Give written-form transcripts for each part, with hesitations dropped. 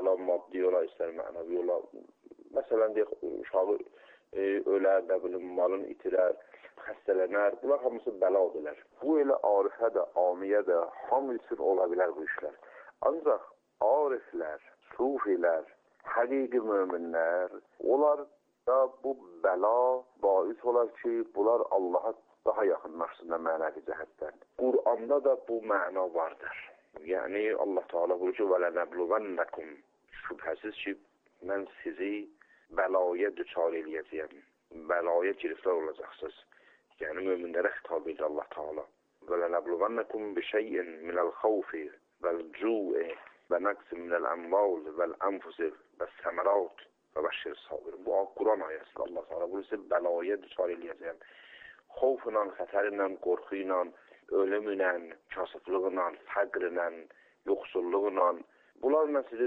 bəla maddi ola, istər mənəvi ola. Məsələn, deyək, uşağı ölər, nə bilim, malını itirər, xəstələnər. Bunlar hamısı bəladılar. Bu elə arifə də, amiyə də, hamı üçün ola bilər bu işlər. Ancaq ariflər, sufilər, həqiqi möminlər, onlar da bu bəla bais olar ki, bunlar Allaha daha yaxınlaşsınlar mənəvi cəhətdən. Qur'anda da bu məna vardır. Yəni, Allah Teala buyurur ki, وَلَنَبْلُوَنَّكُمْ şübhəsiz ki, mən sizi bəlaya düçar eləyəcəyəm. Bəlaya giriftar olacaqsınız. Yəni, möminlərə xitab edir Allah Teala. وَلَنَبْلُوَنَّكُمْ بِشَيْءٍ مِنَ الْخَوْفِ وَالْجُوءِ وَنَقْصٍ مِنَ الْأَمْوَالِ وَالْأَنْفُسِ وَالثَّمَرَاتِ وَبَشِّرِ الصَّابِرِينَ. Bu Quran ayəsidir. Allah Teala buyurur ki, bəlaya düçar eləyəcəyəm. Xovla, xətərlə, qorxu ilə, ölümlə, kasıflıqla, fəqrlə, yoxsulluqla, bunlarla sizi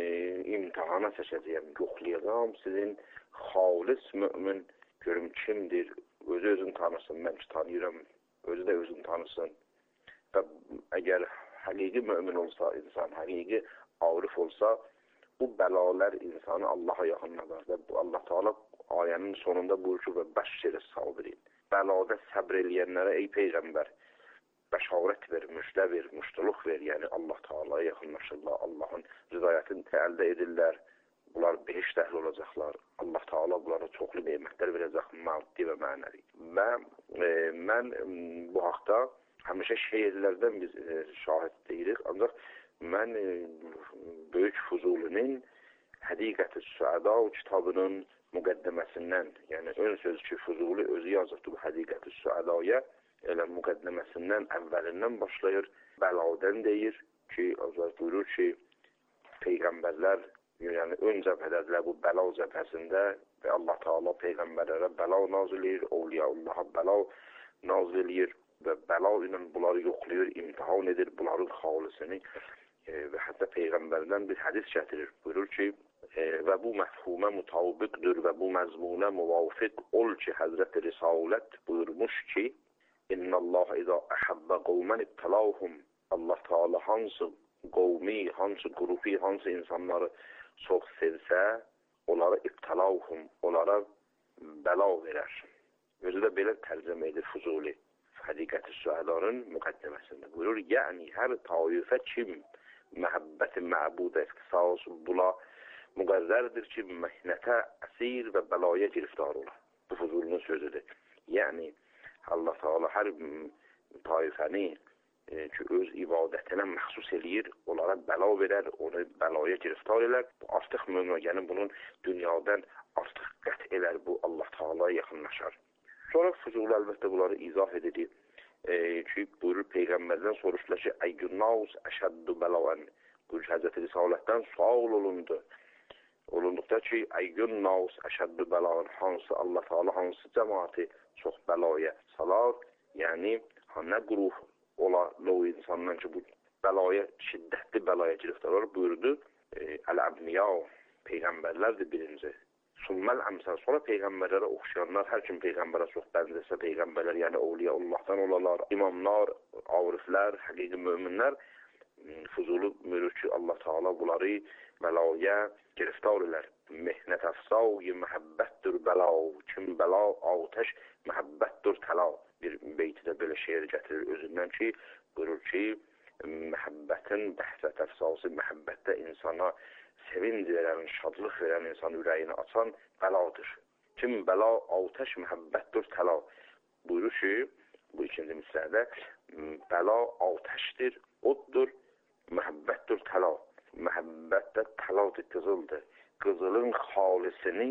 imtihana çəkəcəyəm, yoxlayacağım. Sizin xalis mümin görüm kimdir, özünü tanısın, mən ki tanıyıram, özü də özünü tanısın. Və əgər həqiqi mümin olsa, insan həqiqi arif olsa, bu bəlalar insanı Allaha yaxınladar. Və Allah Teala ayənin sonunda buyurur ki, və bəşşir sabirin. Bəlada səbr eləyənlərə ey Peyğəmbər, bəşarət ver, müjdə ver, müştuluq ver. Yəni Allah Teala'ya yaxınlaşırlar, Allahın rızayətini əldə edirlər. Bunlar behişt əhli olacaqlar. Allah Teala bunlara çoxlu nemətlər verəcək, maddi və mənəvi. Və mən bu haqda həmişə şeirlərdən biz şahid deyirik. Ancaq mən Böyük Fuzulinin Həqiqət-i Süəda kitabının müqəddəməsindən, yəni ön sözü ki, Fuzuli özü yazıbdır bu Həqiqət-i Süədaya, elə müqəddəməsindən, əvvəlindən başlayır, bəladən deyir ki, Azər buyurur ki, Peyğəmbərlər, yəni ön cəbhədədirlər bu bəla cəbhəsində və Allah Teala Peyğəmbərlərə bəla nazil edir, Avliyaullaha bəla nazil edir və bəla ilə bunları yoxlayır, imtihan edir, bunların xalisini və hətta Peyğəmbərdən bir hədis gətirir. Buyurur ki, və bu məfhumə mutabiqdir və bu məzmunə muvafiq ol ki, Həzrət-i Risalət buyurmuş ki, İnnəllaha izə əhəbbə qovmən ibtəlahum. Allah Teala hansı qovmi, hansı qrupi, hansı insanları çox sevsə, onlara ibtəlahum, onlara bəla verər. Özü də belə tərcümə edir Fuzuli. Həqiqət-i Süədanın müqəddəməsində buyurur, yəni hər taifə kim məhəbbəti məbudə ixtisas bula müqərrərdir ki, məhnətə əsir və bəlaya giriftar ola. Bu Fuzulunun sözüdür. Yəni, Allah Teala hər taifəni ki, öz ibadətinə məxsus eləyir, onlara bəla verər, onu bəlaya giriftar elər. Artıq müəyyəni bunun dünyadan artıq qət elər, bu Allah Teala'ya yaxınlaşar. Sonra Fuzuli əlbəttə bunları izah edir ki, buyurur Peyğəmbərdən soruşdular ki, Əyyunnaus əşəddu bəlaən. Buyurur Həzrət-i Risalətdən sual olundu. Olunduqda ki, Əyyunnaus əşəddu bəlaən, hansı Allah Teala hansı cəmaati çox bəlaya salar, yəni nə qrup ola o insandan ki, bu bəlaya, şiddətli bəlaya giriftar olur, buyurdu, Əl-Əbniya, Peyğəmbərlərdir birinci. Summəl əmsəl, sonra Peyğəmbərlərə oxşayanlar, hər kim Peyğəmbərə çox bənzəsə, Peyğəmbərlər, yəni Avliyaullahdan olalar, imamlar, ariflər, həqiqi möminlər, Fuzuli buyurur ki, Allah Teala bunları bəlaya giriftar elər. Mehnət əfsavı məhəbbətdir bəla, kim bəla, atəş məhəbbətdir təla. Bir beyti də belə şeir gətirir özündən ki, buyurur ki, məhəbbətin bəhsət əfsası, məhəbbətdə insana sevinc verən, şadlıq verən, insan ürəyini açan bəladır. Kim bəla, atəş məhəbbətdir təla. Buyurur ki, bu ikinci mislədə, bəla atəşdir, oddur, məhəbbətdir təla. Məhəbbətdə təladır, qızıldır. Qızılın xalisini,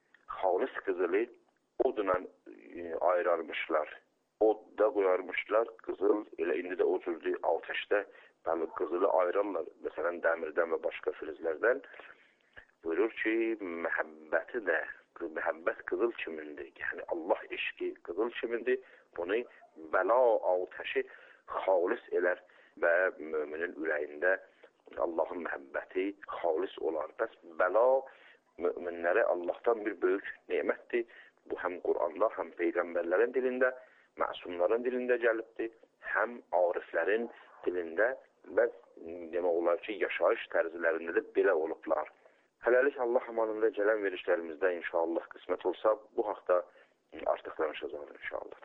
xalis qızılı odla ayırarmışlar. Odda qoyarmışlar, qızıl elə indi də o cürdür, atəşdə qızılı ayırarlar, məsələn dəmirdən və başqa filizlərdən. Buyurur ki, məhəbbəti də, məhəbbət qızıl kimindir, yəni Allah eşqi qızıl kimindir, bunu bəla atəşi xalis elər və müminin ürəyində Allahın məhəbbəti xalis olar. Bəs bəla müminlərə Allahdan bir böyük nemətdir. Bu həm Quranda, həm Peyğəmbərlərin dilində, məsumların dilində gəlibdir, həm ariflərin dilində bəs demək olar ki, yaşayış tərzlərində də belə olublar. Hələlik Allah amanında gələn verişlərimizdə inşallah qismət olsa, bu haqda artıq danışacağıq inşallah.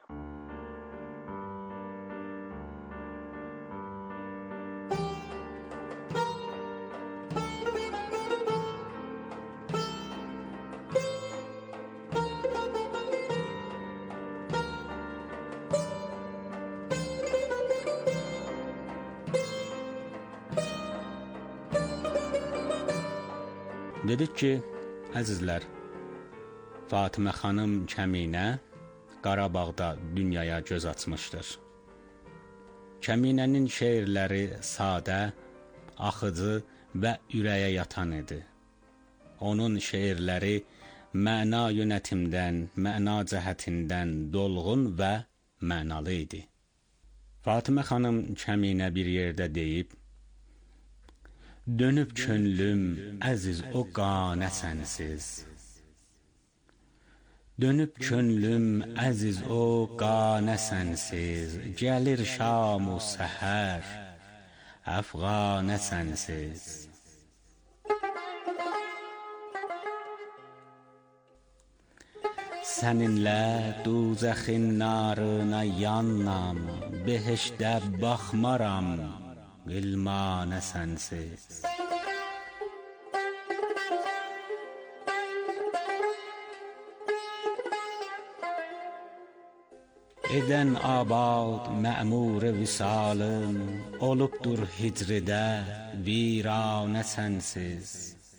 Dedik ki, əzizlər, Fatimə xanım Kəminə Qarabağda dünyaya göz açmışdır. Kəminənin şeirləri sadə, axıcı və ürəyə yatan idi. Onun şeirləri məna yönətimdən, məna cəhətindən dolğun və mənalı idi. Fatimə xanım Kəminə bir yerdə deyib, dönüb könlüm əziz o qanə sənsiz. Dönüb könlüm əziz o qanə sənsiz. Gəlir şam-u səhər, əfqanə sənsiz. Səninlə duzəxin narına yannam, behişdə baxmaram, qilmanə sənsiz. Edən abad mə'mur visalım, olubdur hicridə viranə sənsiz.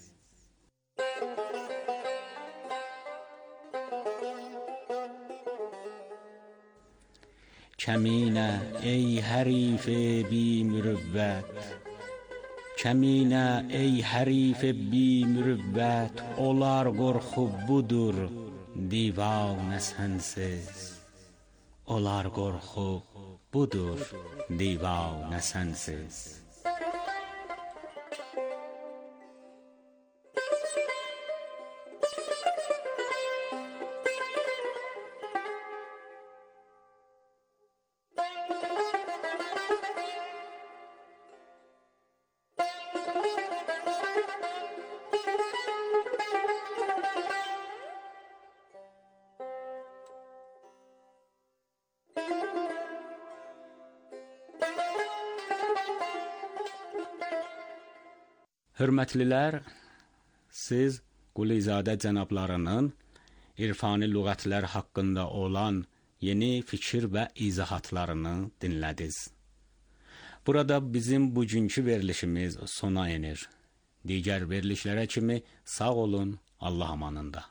Kəminə ey hərif bi-mürüvvət, Kəminə ey hərif bi-mürüvvət, olar qorxu budur divanə sənsiz. Olar qorxu budur divanə sənsiz. Hörmətlilər, siz Qulizadə cənablarının irfani lüğətlər haqqında olan yeni fikir və izahatlarını dinlədiniz. Burada bizim bugünkü verilişimiz sona enir. Digər verilişlərə kimi sağ olun, Allah amanında.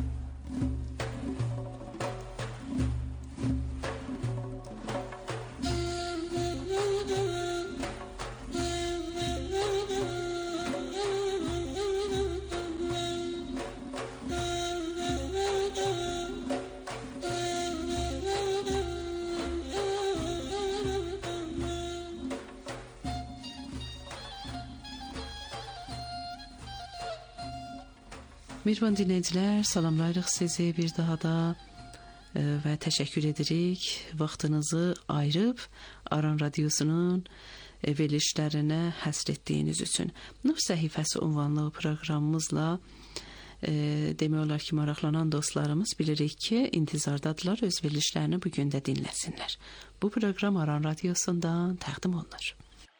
Mehriban dinləyicilər, salamlayırıq sizi bir daha da və təşəkkür edirik vaxtınızı ayırıb Aran Radiosunun verilişlərinə həsr etdiyiniz üçün. Nur səhifəsi ünvanlı proqramımızla demək olar ki, maraqlanan dostlarımız bilirik ki, intizardadırlar, öz verilişlərini bugün də dinləsinlər. Bu proqram Aran Radiosundan təqdim olunur.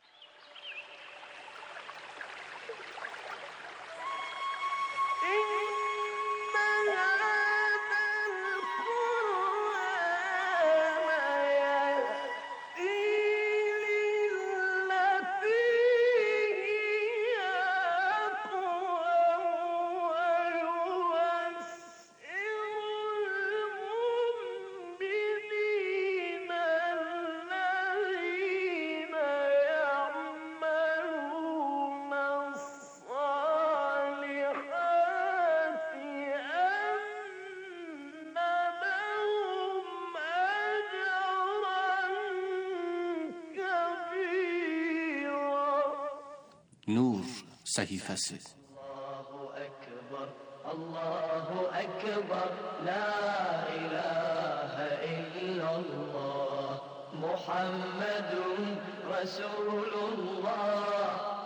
Nur səhifəsi. Allahu Ekber, la ilahe illallah, محمد رسول الله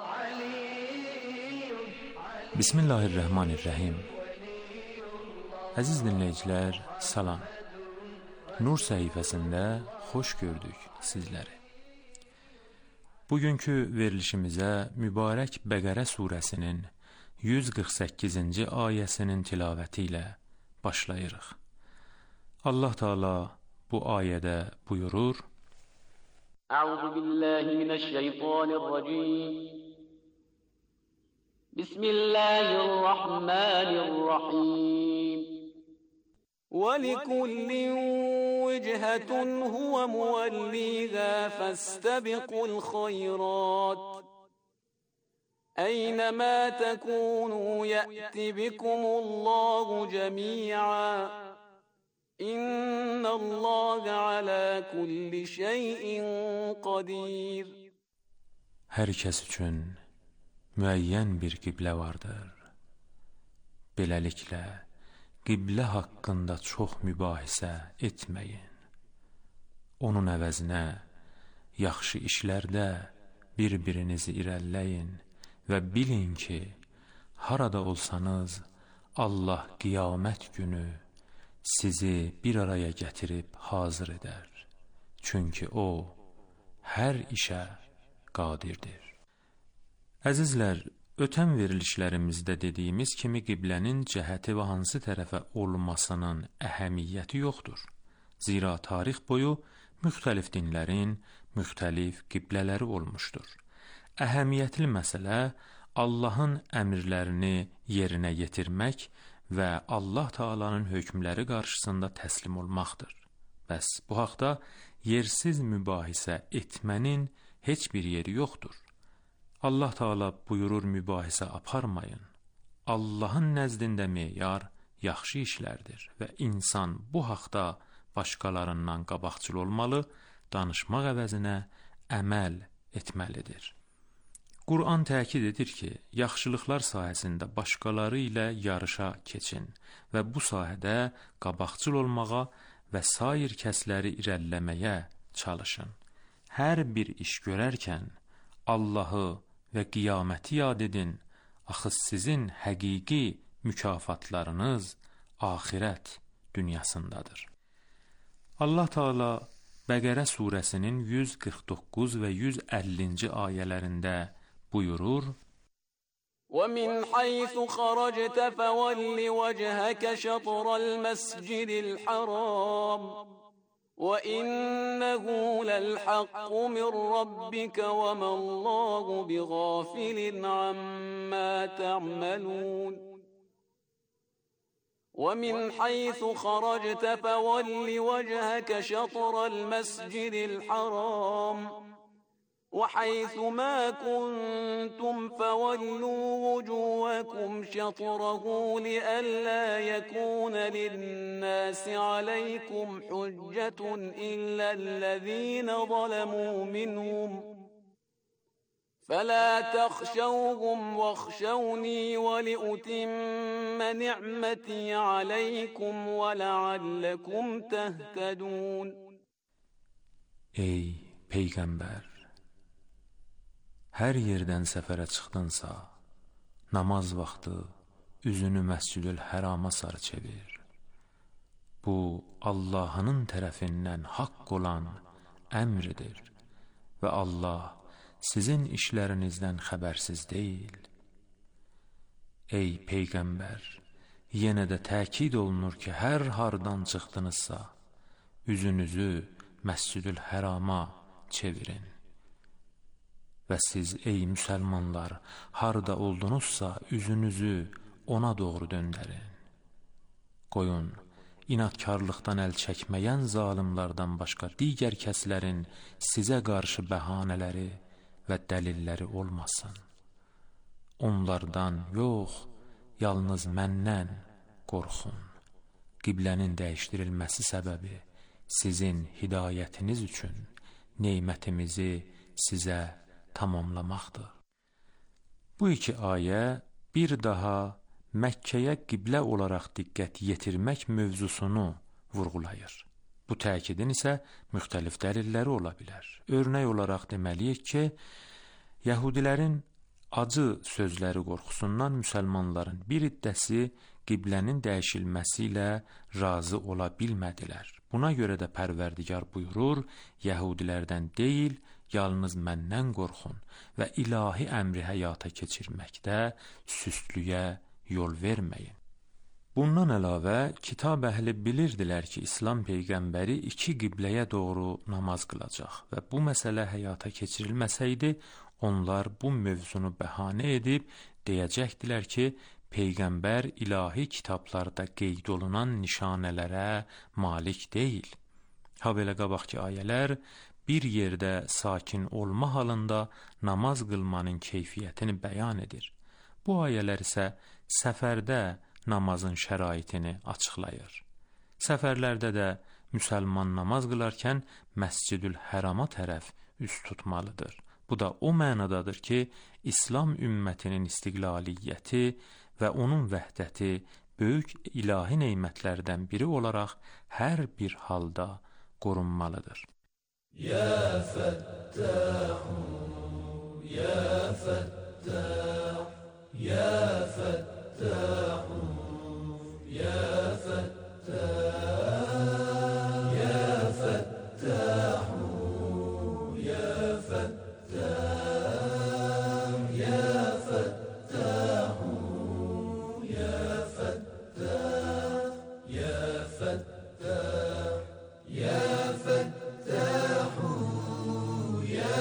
Bismillahirrahmanirrahim. Əziz dinləyicilər, salam. Nur səhifəsində xoş gördük sizləri. Bugünkü verilişimizə mübarək Bəqərə surəsinin 148-ci ayəsinin tilavəti ilə başlayırıq. Allah Teala bu ayədə buyurur: Əuzu billahi mineşşeytanirracim. Bismillahirrahmanirrahim. وَلِكُلٍّ وِجْهَةٌ هُوَ مُوَلِّيهَا فَاسْتَبِقُوا الْخَيْرَاتِ أَيْنَمَا تَكُونُوا يَأْتِ بِكُمُ اللَّهُ جَمِيعًا إِنَّ اللَّهَ عَلَى كُلِّ شَيْءٍ قَدِيرٌ. Hər kəs üçün müəyyən bir qiblə vardır. Beləliklə, qiblə haqqında çox mübahisə etməyin. Onun əvəzinə, yaxşı işlərdə bir-birinizi irəliləyin və bilin ki, harada olsanız, Allah qiyamət günü sizi bir araya gətirib hazır edər. Çünki O, hər işə qadirdir. Əzizlər, ötən verilişlərimizdə dediyimiz kimi qiblənin cəhəti və hansı tərəfə olmasının əhəmiyyəti yoxdur. Zira tarix boyu müxtəlif dinlərin müxtəlif qiblələri olmuşdur. Əhəmiyyətli məsələ Allahın əmrlərini yerinə yetirmək və Allah Taala'nın hökmləri qarşısında təslim olmaqdır. Bəs bu haqda yersiz mübahisə etmənin heç bir yeri yoxdur. Allah Teala buyurur, mübahisə aparmayın. Allahın nəzdində meyar yaxşı işlərdir və insan bu haqda başqalarından qabaqcıl olmalı, danışmaq əvəzinə əməl etməlidir. Quran təkid edir ki, yaxşılıqlar sahəsində başqaları ilə yarışa keçin və bu sahədə qabaqcıl olmağa və sair kəsləri irəliləməyə çalışın. Hər bir iş görərkən Allahı və qiyaməti yad edin, axı sizin həqiqi mükafatlarınız axirət dünyasındadır. Allah Teala Bəqərə surəsinin 149 və 150-ci ayələrində buyurur: وَمِنْ حَيْثُ خَرَجْتَ فَوَلِّ وَجْهَكَ شَطْرَ الْمَسْجِدِ الْحَرَامِ وَإِنَّهُ لَلْحَقُّ مِنْ رَبِّكَ وَمَا اللَّهُ بِغَافِلٍ عَمَّا تَعْمَلُونَ وَمِنْ حَيْثُ خَرَجْتَ فَوَلِّ وَجْهَكَ شَطْرَ الْمَسْجِدِ الْحَرَامِ وَحَيْثُ مَا كُنْتُمْ فَوَلُّوا وُجُوهَكُمْ شَطْرَهُ لِئَلَّا يَكُونَ لِلنَّاسِ عَلَيْكُمْ حُجَّةٌ إِلَّا الَّذِينَ ظَلَمُوا مِنْهُمْ فَلَا تَخْشَوْهُمْ وَاخْشَوْنِي وَلِأُتِمَّ نِعْمَتِي عَلَيْكُمْ وَلَعَلَّكُمْ تَهْتَدُونَ. Ey Peyğəmbər! Hər yerdən səfərə çıxdınsa, namaz vaxtı üzünü Məscidül Hərama sarı çevir. Bu, Allah'ın tərəfindən haqq olan əmridir və Allah sizin işlərinizdən xəbərsiz deyil. Ey Peyğəmbər! Yenə də təkid olunur ki, hər hardan çıxdınızsa, üzünüzü Məscidül Hərama çevirin. Və siz, ey müsəlmanlar, harda oldunuzsa, üzünüzü ona doğru döndərin. Qoyun, inatkarlıqdan əl çəkməyən zalimlardan başqa digər kəslərin sizə qarşı bəhanələri və dəlilləri olmasın. Onlardan yox, yalnız məndən qorxun. Qiblənin dəyişdirilməsi səbəbi sizin hidayətiniz üçün neymətimizi sizə tamamlamaqdır. Bu iki ayə bir daha Məkkəyə qiblə olaraq diqqət yetirmək mövzusunu vurğulayır. Bu təkidin isə müxtəlif dəlilləri ola bilər. Örnək olaraq deməliyik ki, Yəhudilərin acı sözləri qorxusundan müsəlmanların bir hissəsi qiblənin dəyişilməsi ilə razı ola bilmədilər. Buna görə də Pərverdigar buyurur, Yəhudilərdən deyil, yalnız məndən qorxun və ilahi əmri həyata keçirməkdə süstlüyə yol verməyin. Bundan əlavə, kitab əhli bilirdilər ki, İslam Peyğəmbəri 2 qibləyə doğru namaz qılacaq və bu məsələ həyata keçirilməsəydi, onlar bu mövzunu bəhanə edib deyəcəkdilər ki, Peyğəmbər ilahi kitablarda qeyd olunan nişanələrə malik deyil. Ha belə qabaqki ayələr bir yerdə sakin olma halında namaz qılmanın keyfiyyətini bəyan edir. Bu ayələr isə səfərdə namazın şəraitini açıqlayır. Səfərlərdə də müsəlman namaz qılarkən Məscidül Hərama tərəf üst tutmalıdır. Bu da o mənadadır ki, İslam ümmətinin istiqlaliyyəti və onun vəhdəti böyük ilahi neymətlərdən biri olaraq hər bir halda qorunmalıdır. Ya Fəttahu, Ya Fəttahu, Ya Fəttahu, Ya Fəttahu, Ya Fəttahu, Ya Fəttahu, Ya Fəttahu, Ya Fəttahu, Ya Fəttahu, Ya Fəttahu, Ya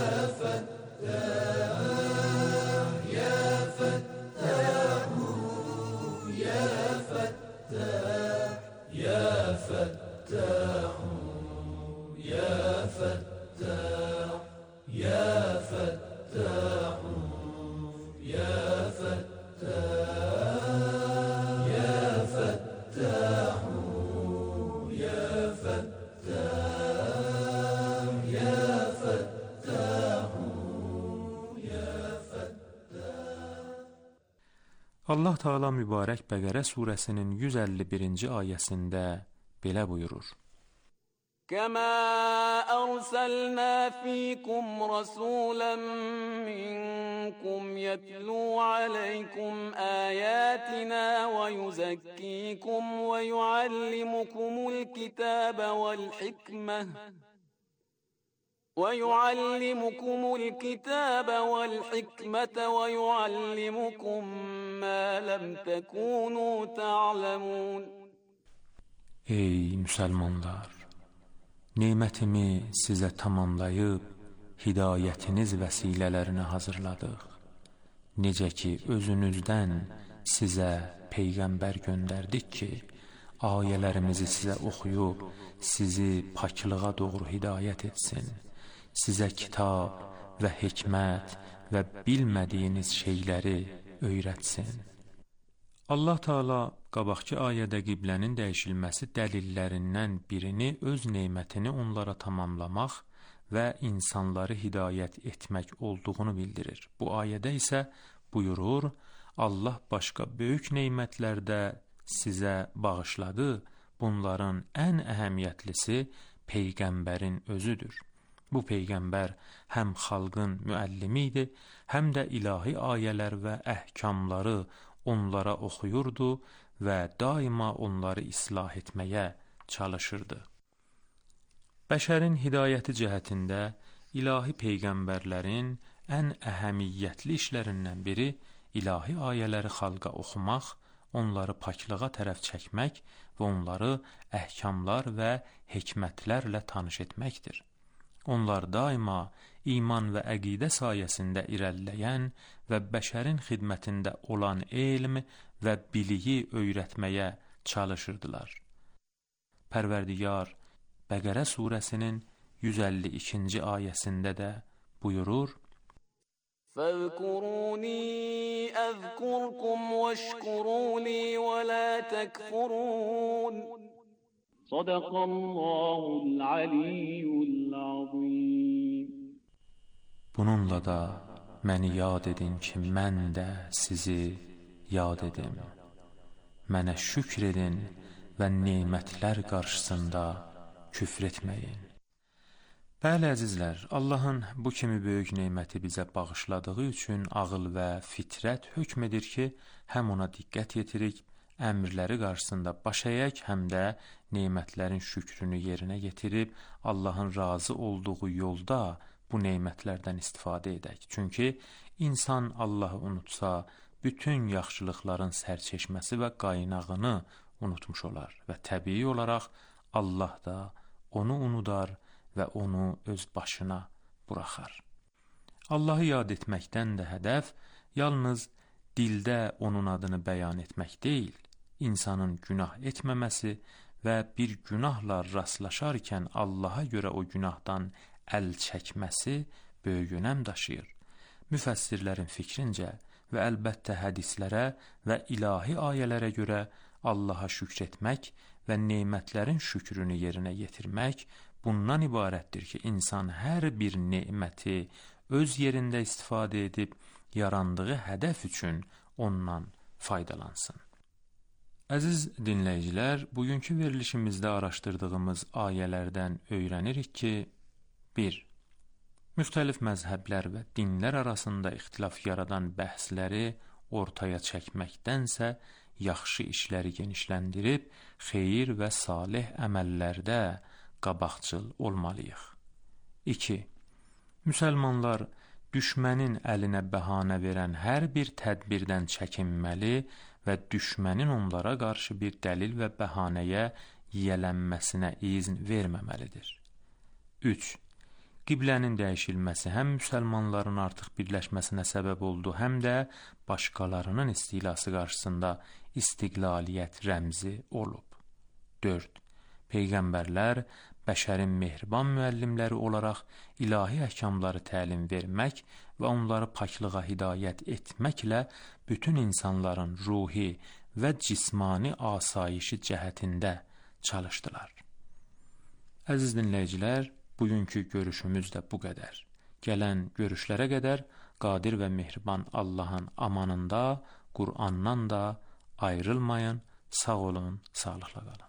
Allah Teala mübarək Bəqərə surəsinin 151-ci ayəsində belə buyurur. كما أرسلنا فيكم رسولا منكم يتلو عليكم آياتنا ويزكيكم ويعلمكم الكتاب والحكمة ويعلمكم ما لم تكونوا تعلمون. Ey müsəlmanlar! Nemətimi sizə tamamlayıb, hidayətiniz vəsilələrini hazırladıq. Necə ki, özünüzdən sizə Peyğəmbər göndərdik ki, ayələrimizi sizə oxuyub, sizi paklığa doğru hidayət etsin, sizə kitab və hikmət və bilmədiyiniz şeyləri öyrətsin. Allah Teala qabaqki ayədə qiblənin dəyişilməsi dəlillərindən birini öz neymətini onlara tamamlamaq və insanları hidayət etmək olduğunu bildirir. Bu ayədə isə buyurur, Allah başqa böyük neymətlərdə sizə bağışladı, bunların ən əhəmiyyətlisi Peyğəmbərin özüdür. Bu Peyğəmbər həm xalqın müəllimi idi, həm də ilahi ayələr və əhkamları onlara oxuyurdu və daima onları islah etməyə çalışırdı. Bəşərin hidayəti cəhətində ilahi peyğəmbərlərin ən əhəmiyyətli işlərindən biri ilahi ayələri xalqa oxumaq, onları paklığa tərəf çəkmək və onları əhkamlar və hikmətlərlə tanış etməkdir. Onlar daima iman və əqidə sayəsində irəliləyən və bəşərin xidmətində olan elm və biliyi öyrətməyə çalışırdılar. Pərverdigar Bəqərə surəsinin 152-ci ayəsində də buyurur: فَاذْكُرُونِي أَذْكُرْكُمْ وَاشْكُرُوا لِي وَلَا تَكْفُرُونَ. Sadaqallahul aliyyul azim. Bununla da məni yad edin ki, mən də sizi yad edim. Mənə şükr edin və nemətlər qarşısında küfr etməyin. Bəli əzizlər, Allahın bu kimi böyük neməti bizə bağışladığı üçün ağıl və fitrət hökm edir ki, həm ona diqqət yetirik, əmrləri qarşısında baş əyək, həm də nemətlərin şükrünü yerinə yetirib, Allahın razı olduğu yolda bu nemətlərdən istifadə edək. Çünki insan Allahı unutsa, bütün yaxşılıqların sərçeşməsi və qaynağını unutmuş olar və təbii olaraq Allah da onu unudar və onu öz başına buraxar. Allahı yad etməkdən də hədəf yalnız dildə onun adını bəyan etmək deyil, insanın günah etməməsi və bir günahla rastlaşarkən Allaha görə o günahdan əl çəkməsi böyük önəm daşıyır. Müfəssirlərin fikrincə və əlbəttə hədislərə və ilahi ayələrə görə Allaha şükr etmək və nemətlərin şükrünü yerinə yetirmək bundan ibarətdir ki, insan hər bir neməti öz yerində istifadə edib, yarandığı hədəf üçün ondan faydalansın. Əziz dinləyicilər, bugünkü verilişimizdə araşdırdığımız ayələrdən öyrənirik ki, 1. Müxtəlif məzhəblər və dinlər arasında ixtilaf yaradan bəhsləri ortaya çəkməkdənsə, yaxşı işləri genişləndirib, xeyir və salih əməllərdə qabaqcıl olmalıyıq. 2. Müsəlmanlar düşmənin əlinə bəhanə verən hər bir tədbirdən çəkinməli və düşmənin onlara qarşı bir dəlil və bəhanəyə yiyələnməsinə izin verməməlidir. 3. Qiblənin dəyişilməsi həm müsəlmanların artıq birləşməsinə səbəb oldu, həm də başqalarının istilası qarşısında istiqlaliyyət rəmzi olub. 4. Peyğəmbərlər bəşərin mehriban müəllimləri olaraq ilahi əhkamları təlim vermək və onları paklığa hidayət etməklə bütün insanların ruhi və cismani asayişi cəhətində çalışdılar. Əziz dinləyicilər, bugünkü görüşümüz də bu qədər. Gələn görüşlərə qədər qadir və mehriban Allahın amanında, Qur'andan da ayrılmayın, sağ olun, sağlıqla qalın.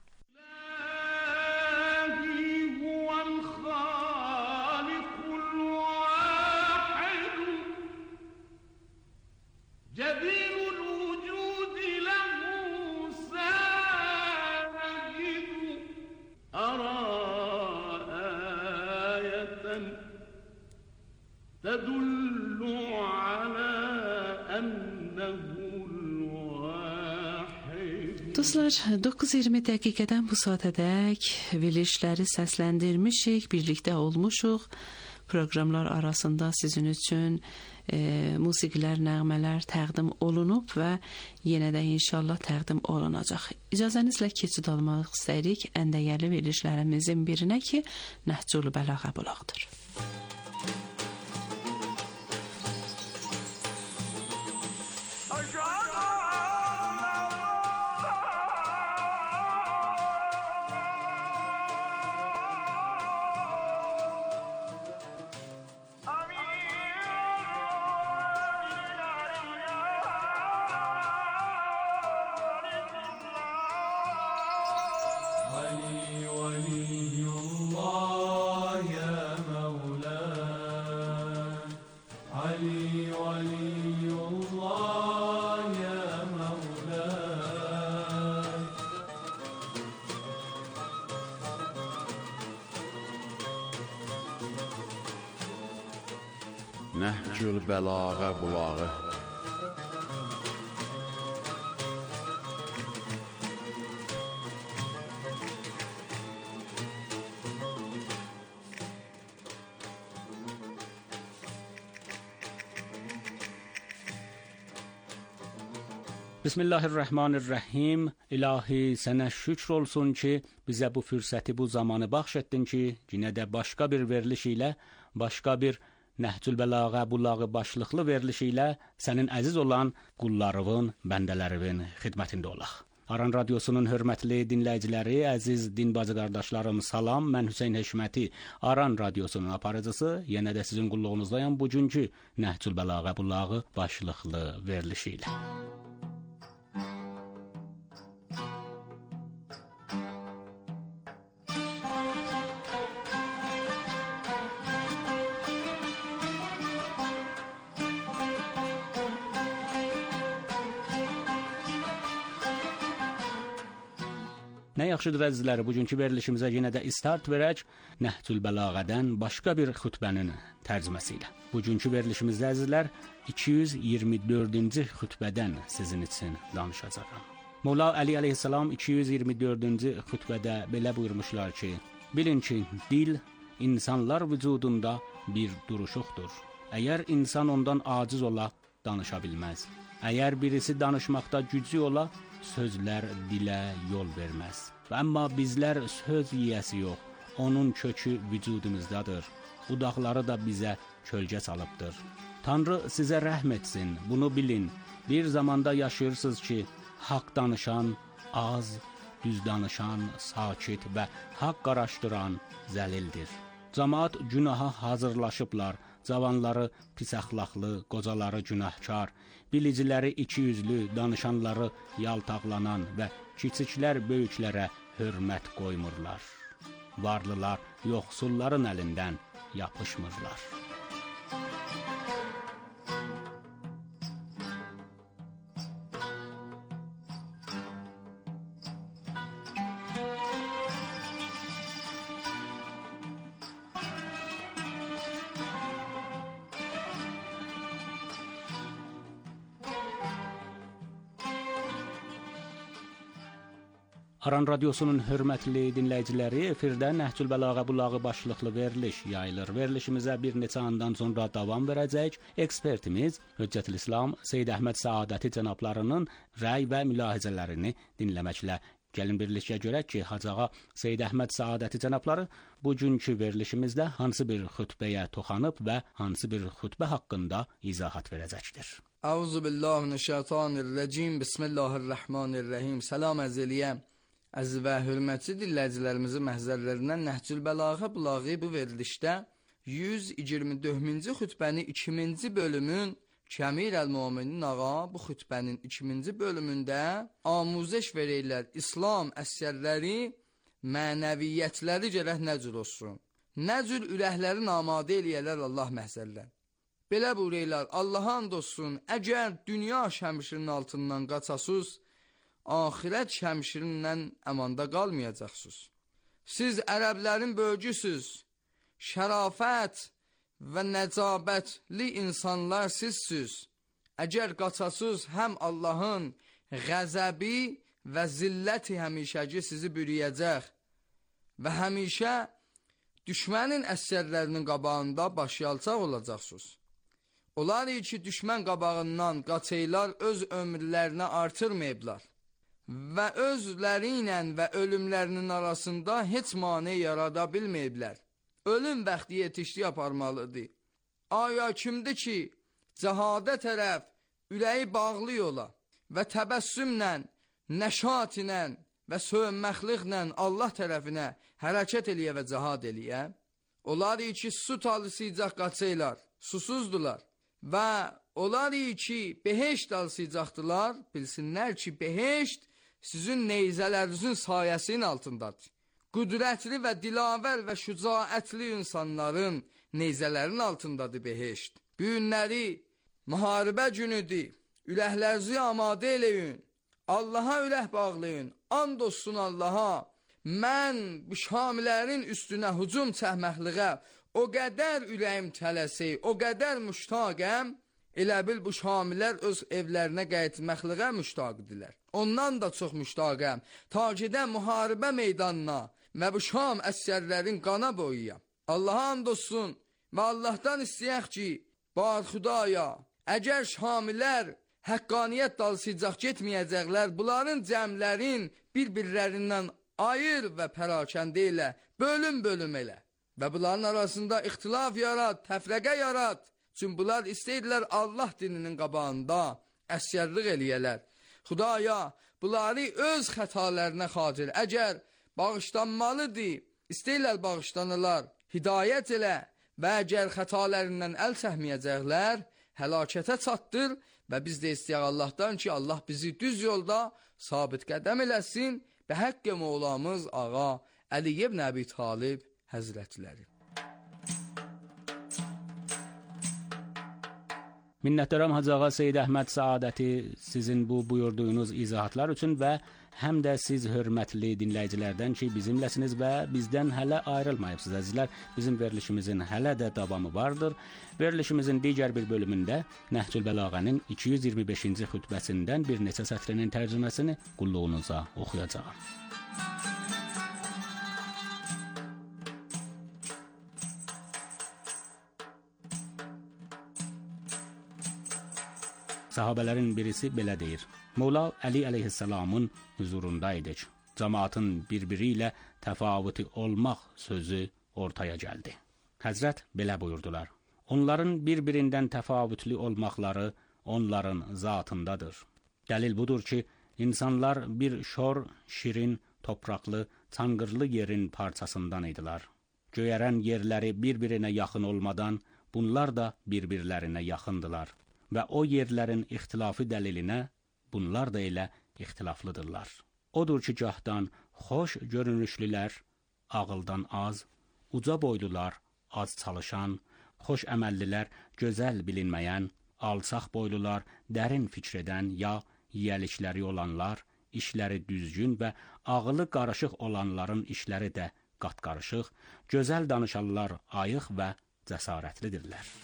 Dostlar, 9:20 dəqiqədən bu saatədək verilişləri səsləndirmişik, birlikdə olmuşuq. Proqramlar arasında sizin üçün musiqilər, nəğmələr təqdim olunub və yenə də inşallah təqdim olunacaq. İcazənizlə keçid almaq istəyirik ən dəyərli verilişlərimizin birinə ki, Nəhcül Bəlağə bulağıdır. Nəhcül Bəlağə bulağı. Bismillahirrahmanirrahim. İlahi sənə şükr olsun ki, bizə bu fürsəti, bu zamanı bəxş etdin ki, yenə də başqa bir veriliş ilə, başqa bir Nəhcül Bəlağə bulağı başlıqlı veriliş ilə sənin əziz olan qullarının, bəndələrin xidmətində olaq. Aran Radiosunun hörmətli dinləyiciləri, əziz din bacı qardaşlarım, salam. Mən Hüseyn Həşməti, Aran Radiosunun aparıcısı, yenə də sizin qulluğunuzdayım bugünkü Nəhcül Bəlağə bulağı başlıqlı veriliş ilə. Nə yaxşıdır əzizlər, bugünkü verilişimizə yenə də start verək Nəhcül Bəlağədən başqa bir xutbənin tərcüməsi ilə. Bugünkü verilişimizdə əzizlər 224-cü xutbədən sizin üçün danışacağam. Molla Əli əleyhissalam 224-cü xutbədə belə buyurmuşlar ki: bilin ki, dil insanlar vücudunda bir duruşuqdur. Əgər insan ondan aciz ola, danışa bilməz. Əgər birisi danışmaqda gücü ola, sözlər dilə yol verməz. Amma bizlər söz yiyəsi yox, onun kökü vücudumuzdadır. Budaqları da bizə kölgə salıbdır. Tanrı sizə rəhm etsin, bunu bilin. Bir zamanda yaşayırsınız ki, haqq danışan az, düz danışan sakit və haqq araşdıran zəlildir. Camaat günaha hazırlaşıblar. Cavanları pis əxlaqlı, qocaları günahkar, biliciləri ikiyüzlü, danışanları yaltaqlanan və kiçiklər böyüklərə hörmət qoymurlar. Varlılar yoxsulların əlindən yapışmırlar. Aran Radiosunun hörmətli dinləyiciləri, efirdə Nəhcül Bəlağə Bulağı başlıqlı veriliş yayılır. Verilişimizə bir neçə andan sonra davam verəcək. Ekspertimiz Hüccətülislam Seyyid Əhməd Səadəti cənablarının rəy və mülahizələrini dinləməklə gəlin birlikdə görək ki, Hacı Ağa Seyyid Əhməd Səadəti cənabları bugünkü verilişimizdə hansı bir xütbəyə toxanıb və hansı bir xütbə haqqında izahat verəcəkdir. Euzubillahimineşşeytanirracim. Bismillahirrahmanirrahim. Salam əzəliyəm. Əziz və hörmətli dinləyicilərimizin məhzərlərindən Nəhcül Bəlağə Bulağı bu verilişdə 124-cü xütbənin 2-ci bölümün Kəmil Əl-Möminin ağa bu xütbənin 2-ci bölümündə amuzəş verirlər. İslam əsərləri, mənəviyyətləri gərək nə cür olsun? Nə cür ürəklərin amadə eləyərlər Allah məhzərlər. Belə buyururlar, Allaha and olsun, əgər dünya şəmişirinin altından qaçasız, axirət şəmişirindən əmanda qalmayacaqsınız. Siz ərəblərin böyücüsüz, şərafət və nəcabətli insanlar sizsiniz. Əgər qaçasız, həm Allahın qəzəbi və zilləti həmişəci sizi bürüyəcək və həmişə düşmənin əsərlərinin qabağında başyalçaq olacaqsınız. Onlar ki, düşmən qabağından qaçeylar öz ömürlərini artırmayıblar və özləri ilə və ölümlərinin arasında heç mane yarada bilməyiblər. Ölüm bəxti yetişdi aparmalıdır. Aya kimdir ki, cəhada tərəf ürəyi bağlı yola və təbəssümlə, nəşat ilə və söyünməxliklə Allah tərəfinə hərəkət eləyə və cəhad eləyə? Onlar ki, su talısıyacaq qaçaylar, susuzdular və onlar ki, beheşt alsayacaqdılar, bilsinlər ki, beheşt sizin neyzələrinizin sayəsinin altındadır. Qüdrətli və dilavər və şücaətli insanların neyzələrin altındadır beheşt. Bu günləri müharibə günüdür. Ürəklərinizi amadə eləyin. Allaha ürək bağlayın. And olsun Allaha. Mən bu şamilərin üstünə hücum çəkməkliğə o qədər ürəyim tələsi, o qədər müştaqəm, elə bil bu şamilər öz evlərinə qayıtmaqlığa müştaqdilər. Ondan da çox müştaqəm. Takidən müharibə meydanına və bu şam əsgərlərin qana boyuyam. Allaha and olsun və Allahdan istəyək ki, bar Xudaya, əgər şamilər həqqaniyyət dalsıcaq getməyəcəklər, bunların cəmlərin bir-birlərindən ayır və pərakəndə elə, bölüm elə və bunların arasında ixtilaf yarat, təfrəqə yarat. Çünki bunlar istəyirlər Allah dininin qabağında əsgərlik eləyələr. Xudaya, bunları öz xətalarına xatir, əgər bağışlanmalıdır, istəyirlər bağışlanırlar, hidayət elə və əgər xətalarından əl çəkməyəcəklər, həlakətə çatdır və biz də istəyək Allahdan ki, Allah bizi düz yolda sabit qədəm eləsin və həqqə Mevlamız Ağa Əli ibn Əbi Talib Həzrətləri. Minnətdaram Hacı Ağa Seyid Əhməd Səadəti sizin bu buyurduğunuz izahatlar üçün və həm də siz hörmətli dinləyicilərdən ki, bizimləsiniz və bizdən hələ ayrılmayıbsınız əzizlər. Bizim verilişimizin hələ də davamı vardır. Verilişimizin digər bir bölümündə Nəhcül Bəlağənin 225-ci xütbəsindən bir neçə sətrinin tərcüməsini qulluğunuza oxuyacağam. Sahabələrin birisi belə deyir: Mola Əli əleyhissalamın huzurundaydık. Cəmaatın bir-biri ilə təfavütü olmaq sözü ortaya gəldi. Həzrət belə buyurdular: Onların bir-birindən təfavütlü olmaqları onların zatındadır. Dəlil budur ki, insanlar bir şor, şirin, topraqlı, çanqırlı yerin parçasından idilər. Göyərən yerləri bir-birinə yaxın olmadan bunlar da bir-birlərinə yaxındılar. Və o yerlərin ixtilafı dəlilinə bunlar da elə ixtilaflıdırlar. Odur ki, gahdan xoş görünüşlülər, ağıldan az, uca boylular, az çalışan, xoş əməllilər, gözəl bilinməyən, alçaq boylular, dərin fikr edən ya yiyəlikləri olanlar, işləri düzgün və ağılı qarışıq olanların işləri də qat-qarışıq, gözəl danışanlar ayıq və cəsarətlidirlər.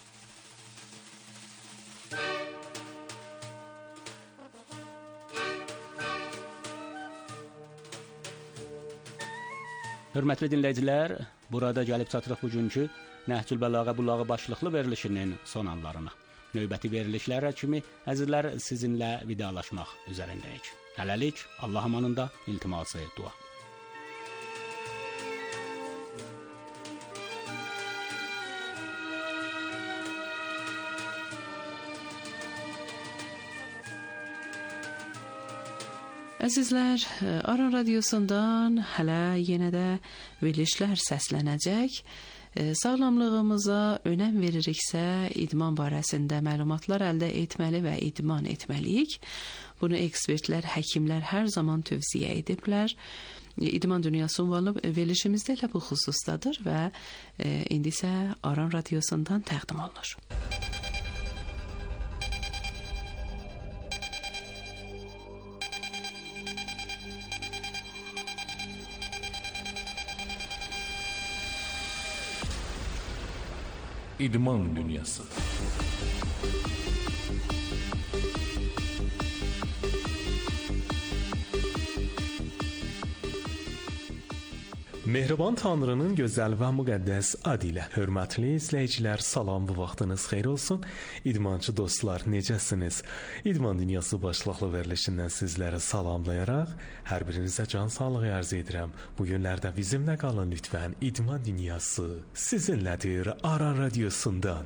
Hörmətli dinləyicilər, burada gəlib çatırıq bugünkü Nəhcül Bəlağə Bulağı başlıqlı verilişinin son anlarına. Növbəti verilişlərə kimi əzizlər sizinlə vidalaşmaq üzərindəyik. Hələlik, Allah amanında iltiması dua. Əzizlər, Aran Radiosundan hələ yenə də verilişlər səslənəcək. Sağlamlığımıza önəm veririksə, idman barəsində məlumatlar əldə etməli və idman etməliyik. Bunu ekspertlər, həkimlər hər zaman tövsiyə ediblər. İdman Dünyası ünvanlı verilişimizdə elə bu xüsusdadır və indi isə Aran Radiosundan təqdim olunur. İdman Dünyası. Mehriban Tanrının gözəl və müqəddəs adı ilə hörmətli izləyicilər, salam, bu vaxtınız xeyir olsun. İdmançı dostlar, necəsiniz? İdman Dünyası başlıqlı verilişindən sizləri salamlayaraq hər birinizə can sağlığı arz edirəm. Bu günlərdə bizimlə qalın lütfən. İdman Dünyası sizinlədir Aran Radiosundan.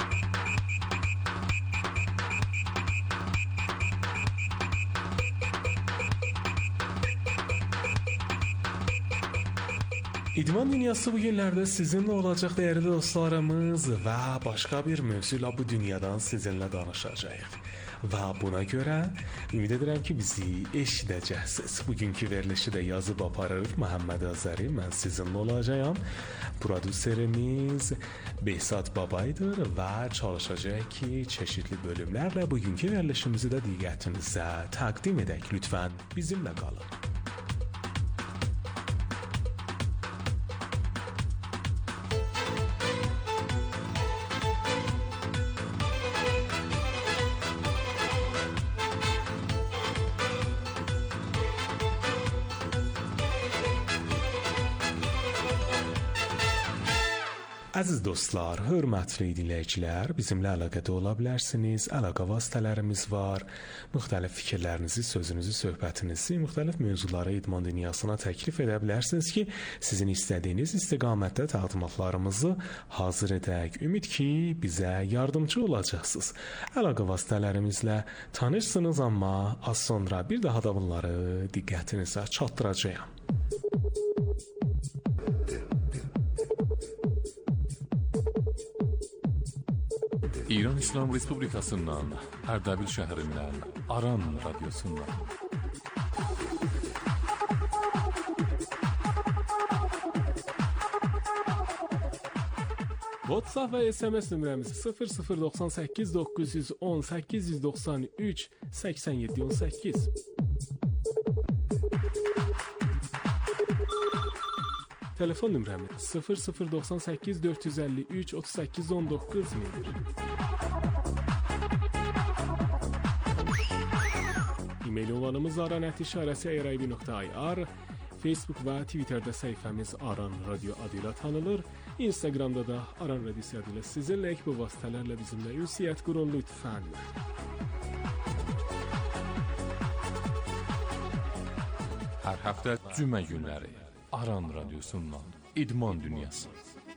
İdman Dünyası bu günlərdə sizinlə olacaq dəyərli dostlarımız və başqa bir mövzuyla bu dünyadan sizinlə danışacağıq. Və buna görə ümid edirəm ki, bizi eşidəcəksiniz. Bugünkü verilişi də yazıb aparır Məhəmməd Azəri, mən sizinlə olacağım. Prodüserimiz Behzad Babaydır və çalışacaq ki, çeşitli bölümlərlə bugünkü verilişimizi də diqqətinizə təqdim edək. Lütfən bizimlə qalın. Əziz dostlar, hörmətli dinləyicilər, bizimlə əlaqədə ola bilərsiniz. Əlaqə vasitələrimiz var. Müxtəlif fikirlərinizi, sözünüzü, söhbətinizi müxtəlif mövzuları İdman Dünyasına təklif edə bilərsiniz ki, sizin istədiyiniz istiqamətdə təqdimatlarımızı hazır edək. Ümid ki, bizə yardımcı olacaqsınız. Əlaqə vasitələrimizlə tanışsınız, amma az sonra bir daha da bunları diqqətinizə çatdıracağam. İran İslam Respublikasından, Ərdəbil şəhərindən, Aran Radiosundan. WhatsApp və SMS nömrəmiz 0098 910 893 8718. Telefon nömrəmiz 0098 453 3819 E-mail ünvanımız aran@işarəsi.ir. Facebook və Twitterdə səhifəmiz Aran Radio adı ilə tanınır. Instagramda da Aran Radiosu adı ilə sizinləyik. Bu vasitələrlə bizimlə ünsiyyət qurun lütfən. Hər həftə cümə günləri Aran Radiosundan İdman Dünyası.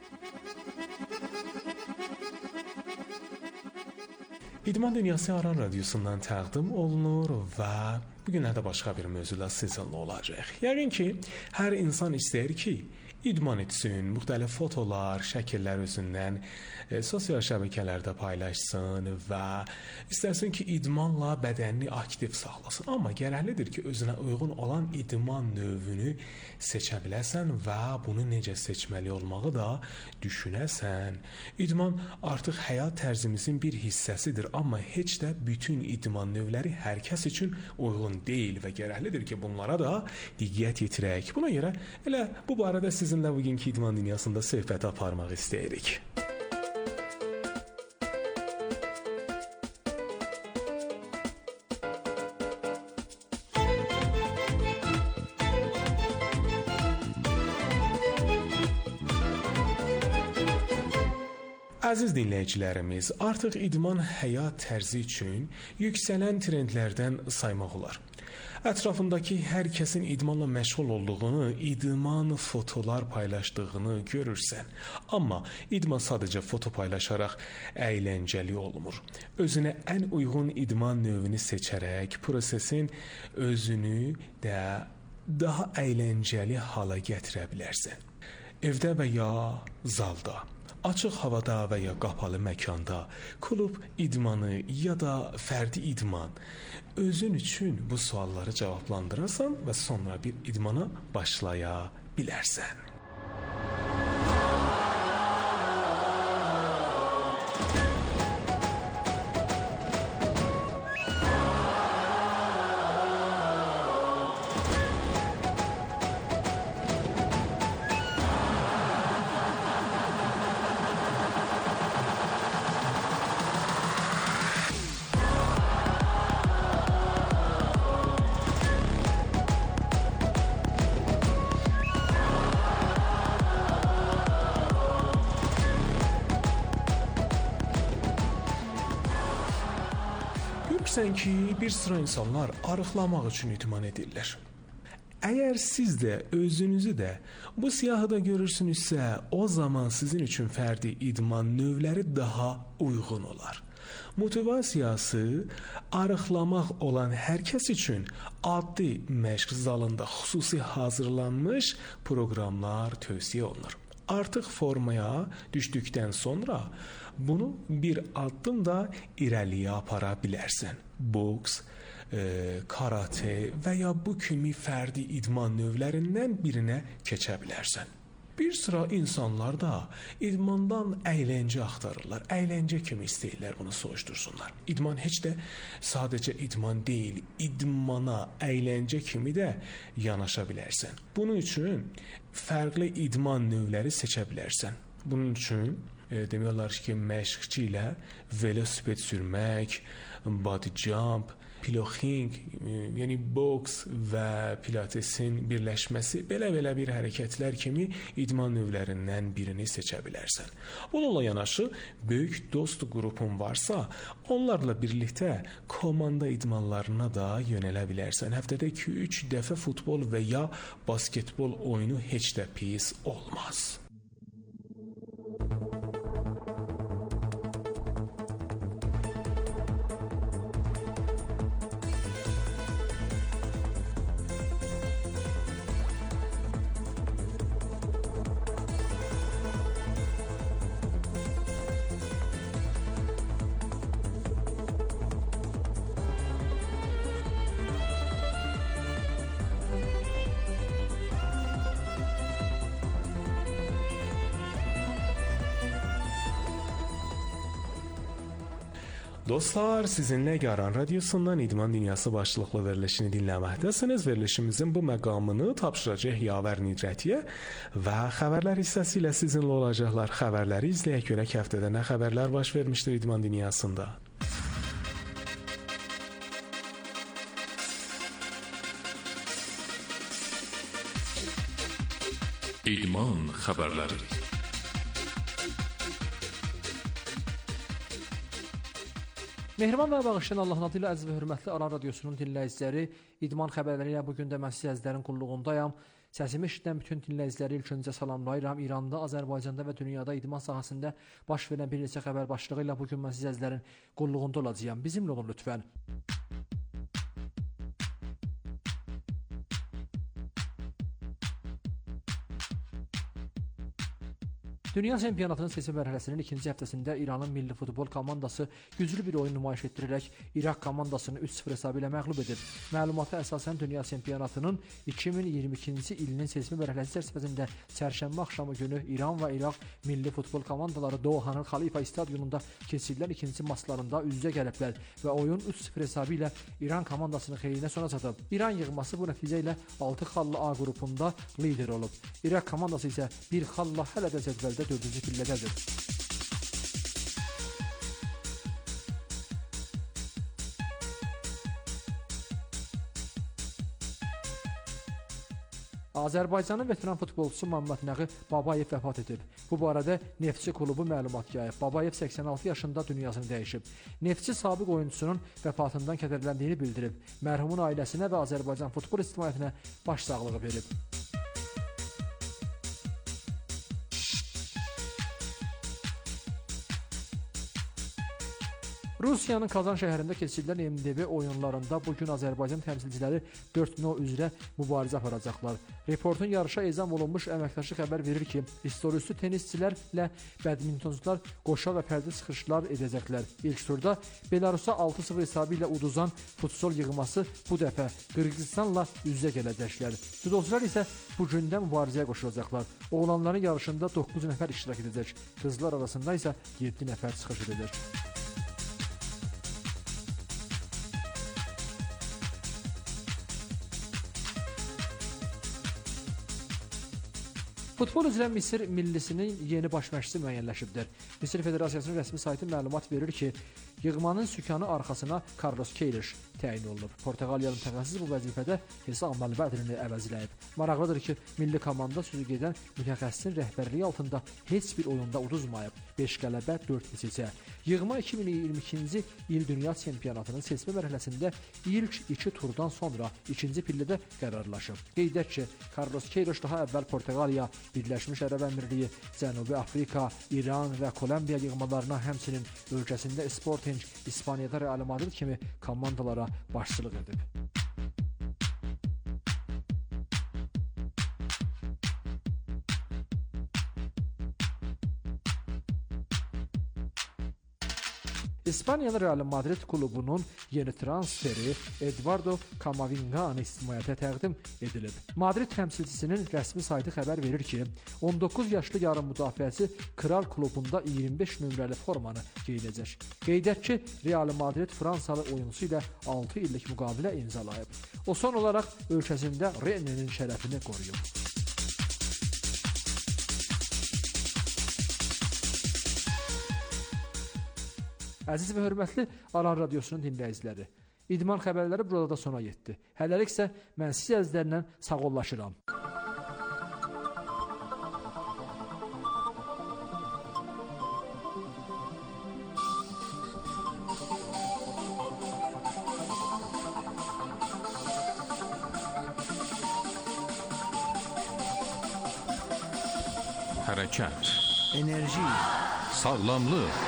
İdman Dünyası Aran Radiosundan təqdim olunur və bugün də başqa bir mövzuda sizinlə olacaq. Yəqin ki, hər insan istəyir ki, idman etsin, müxtəlif fotolar, şəkillər özündən sosial şəbəkələrdə paylaşsın və istəsin ki, idmanla bədənini aktiv saxlasın. Amma gərəklidir ki, özünə uyğun olan idman növünü seçə biləsən və bunu necə seçməli olmağı da düşünəsən. İdman artıq həyat tərzimizin bir hissəsidir, amma heç də bütün idman növləri hər kəs üçün uyğun deyil və gərəklidir ki, bunlara da diqqət yetirək. Buna görə elə bu barədə sizinlə bugünkü idman dünyasında söhbət aparmaq istəyirik. Əziz dinləyicilərimiz, artıq idman həyat tərzi üçün yüksələn trendlərdən saymaq olar. Ətrafındakı hər kəsin idmanla məşğul olduğunu, idman fotolar paylaşdığını görürsən. Amma idman sadəcə foto paylaşaraq əyləncəli olmur. Özünə ən uyğun idman növünü seçərək prosesin özünü də daha əyləncəli hala gətirə bilərsən. Evdə və ya zalda, açıq havada və ya qapalı məkanda, klub idmanı ya da fərdi idman, özün üçün bu sualları cavablandırasan və sonra bir idmana başlaya bilərsən. Görürsən ki, bir sıra insanlar arıqlamaq üçün idman edirlər. Əgər siz də özünüzü də bu siyahıda görürsünüzsə, o zaman sizin üçün fərdi idman növləri daha uyğun olar. Motivasiyası arıqlamaq olan hər kəs üçün addi məşq zalında xüsusi hazırlanmış proqramlar tövsiyə olunur. Artıq formaya düşdükdən sonra bunu bir addım da irəliyə apara bilərsən. Boks, karate və ya bu kimi fərdi idman növlərindən birinə keçə bilərsən. Bir sıra insanlar da idmandan əyləncə axtarırlar. Əyləncə kimi istəyirlər bunu soruştursunlar. İdman heç də sadəcə idman deyil, idmana, əyləncə kimi də yanaşa bilərsən. Bunun üçün fərqli idman növləri seçə bilərsən. Bunun üçün demək olar ki, məşqçi ilə velosiped sürmək, body jump, piloxing, yəni boks və pilatesin birləşməsi, belə bir hərəkətlər kimi idman növlərindən birini seçə bilərsən. Bununla yanaşı, böyük dost qrupun varsa, onlarla birlikdə komanda idmanlarına da yönələ bilərsən. Həftədə 2-3 dəfə futbol və ya basketbol oyunu heç də pis olmaz. Dostlar, sizinle Aran Radyosu'ndan İdman Dünyası başlıqlı verilişini dinləməkdəsiniz. Verilişimizin bu məqamını tapşıracaq Yavər Nidrətiyə və xəbərlər hissəsi ilə sizinlə olacaqlar. Xəbərləri izləyək görək həftədə nə xəbərlər baş vermişdir İdman Dünyasında. İdman xəbərləri. Mehriban və bağışlayan Allahın adı ilə əziz və hörmətli Aran Radyosunun dinləyiciləri, idman xəbərləri ilə bugün də mən sizlərin qulluğundayam. Səsimi eşidən bütün dinləyiciləri ilk öncə salamlayıram. İranda, Azərbaycanda və dünyada idman sahəsində baş verən bir neçə xəbər başlığı ilə bugün mən sizlərin qulluğunda olacağam. Bizimlə olun lütfən. Dünya çempionatının seçim mərhələsinin ikinci həftəsində İranın milli futbol komandası güclü bir oyun nümayiş etdirərək İraq komandasını 3-0 hesabı ilə məğlub edib. Məlumata əsasən dünya çempionatının 2022-ci ilinin seçim mərhələsi çərçivəsində çərşənbə axşamı günü İran və İraq milli futbol komandaları Dohanın Xalifa stadionunda keçirilən ikinci maçlarında üz-üzə gəliblər və oyun 3-0 hesabı ilə İran komandasının xeyrinə sona çatıb. İran yığması bu nəticə ilə 6 xalla A qrupunda lider olub. İraq komandası isə 1 xalla hələ də cədvəldə 4-cü pillədədir. Azərbaycanın veteran futbolçusu Məmməd Nəği Babayev vəfat edib. Bu barədə Neftçi klubu məlumat yayıb. Babayev 86 yaşında dünyasını dəyişib. Neftçi sabiq oyuncusunun vəfatından kədərləndiyini bildirib. Mərhumun ailəsinə və Azərbaycan futbol ictimaiyyətinə başsağlığı verib. Rusiyanın Kazan şəhərində keçirilən MDB oyunlarında bugün Azərbaycan təmsilçiləri 4-0 üzrə mübarizə aparacaqlar. Reportun yarışa ezam olunmuş əməkdaşı xəbər verir ki, istoriüstü tenisçilərlə bədmintonçular qoşa və pərdə çıxışlar edəcəklər. İlk turda Belarusa 6-0 hesabı ilə uduzan futsal yığması bu dəfə Qırğızstanla üz-üzə gələcəklər. Judoçular isə bu gündə mübarizəyə qoşulacaqlar. Oğlanların yarışında 9 nəfər iştirak edəcək. Qızlar arasında isə 7 nəfər çıxış edəcək. Futbol üzrə Misir millisinin yeni baş məşqçisi müəyyənləşibdir. Misir Federasiyasının rəsmi saytı məlumat verir ki, yığmanın sükanı arxasına Carlos Queiroz təyin olunub. Portuqaliyalı mütəxəssis bu vəzifədə Hesam Al-Bədrini əvəzləyib. Maraqlıdır ki, milli komanda sözü gedən mütəxəssisin rəhbərliyi altında heç bir oyunda uduzmayıb. 5 qələbə, 4 neçə. Yığma 2022-ci il dünya çempionatının seçmə mərhələsində ilk 2 turdan sonra ikinci pillədə qərarlaşıb. Qeyd edək ki, Carlos Queiroz daha əvvəl Portuqaliya, Birləşmiş Ərəb Əmirliyi, Cənubi Afrika, İran və Kolumbiya yığmalarına, həmçinin ölkəsində Sporting, İspaniyada Real Madrid kimi komandalara başçılıq edib. İspaniyanın Real Madrid klubunun yeni transferi Eduardo Camavinga ictimaiyyətə təqdim edilib. Madrid təmsilçisinin rəsmi saytı xəbər verir ki, 19 yaşlı yarım müdafiəçi Kral klubunda 25 nömrəli formanı geyinəcək. Qeyd edək ki, Real Madrid Fransalı oyunçu ilə 6 illik müqavilə imzalayıb. O son olaraq ölkəsində Rennes'in şərəfini qoruyub. Əziz və hörmətli Aran Radyosunun dinləyiciləri, idman xəbərləri burada da sona yetdi. Hələlik isə mən siz əzizlərlə sağollaşıram. Hərəkət, enerji, sağlamlıq.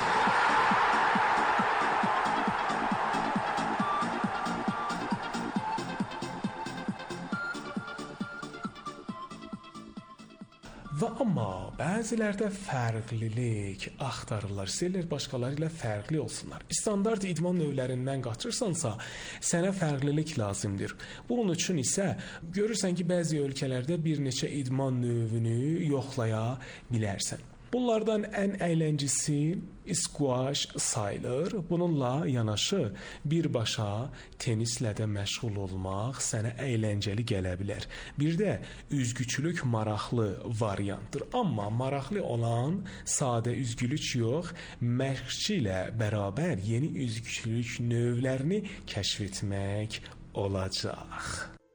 Və amma bəzilərdə fərqlilik axtarırlar. İstəyirlər başqaları ilə fərqli olsunlar. Standart idman növlərindən qaçırsansa, sənə fərqlilik lazımdır. Bunun üçün isə görürsən ki, bəzi ölkələrdə bir neçə idman növünü yoxlaya bilərsən. Bunlardan ən əyləncəsi squash sayılır. Bununla yanaşı birbaşa tenislə də məşğul olmaq sənə əyləncəli gələ bilər. Bir də üzgüçülük maraqlı variantdır. Amma maraqlı olan sadə üzgülük yox, məşqçi ilə bərabər yeni üzgüçülük növlərini kəşf etmək olacaq.